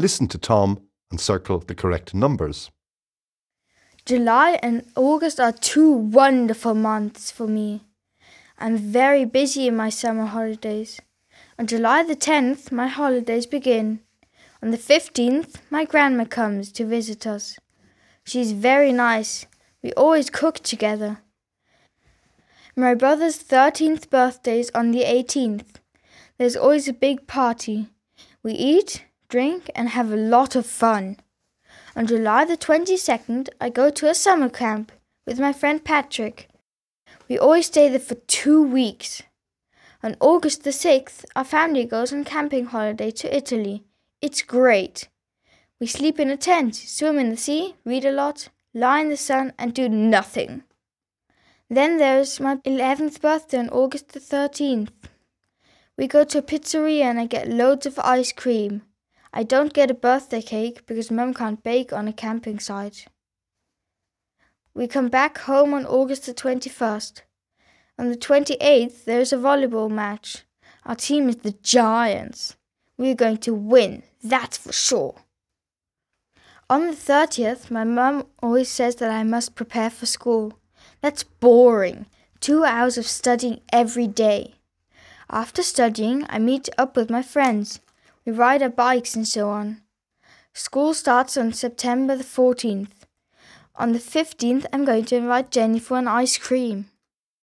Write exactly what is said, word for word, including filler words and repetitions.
Listen to Tom and circle the correct numbers. July and August are two wonderful months for me. I'm very busy in my summer holidays. On July the tenth, my holidays begin. On the fifteenth, my grandma comes to visit us. She's very nice. We always cook together. My brother's thirteenth birthday is on the eighteenth. There's always a big party. We eat, drink, and have a lot of fun. On July the twenty-second, I go to a summer camp with my friend Patrick. We always stay there for two weeks. On August the sixth, our family goes on camping holiday to Italy. It's great. We sleep in a tent, swim in the sea, read a lot, lie in the sun, and do nothing. Then there's my eleventh birthday on August the thirteenth. We go to a pizzeria and I get loads of ice cream. I don't get a birthday cake because Mum can't bake on a camping site. We come back home on August the twenty-first. On the twenty-eighth, there's a volleyball match. Our team is the Giants. We're going to win, that's for sure. On the thirtieth, my mum always says that I must prepare for school. That's boring. Two hours of studying every day. After studying, I meet up with my friends. We ride our bikes and so on. School starts on September the fourteenth. On the fifteenth, I'm going to invite Jenny for an ice cream.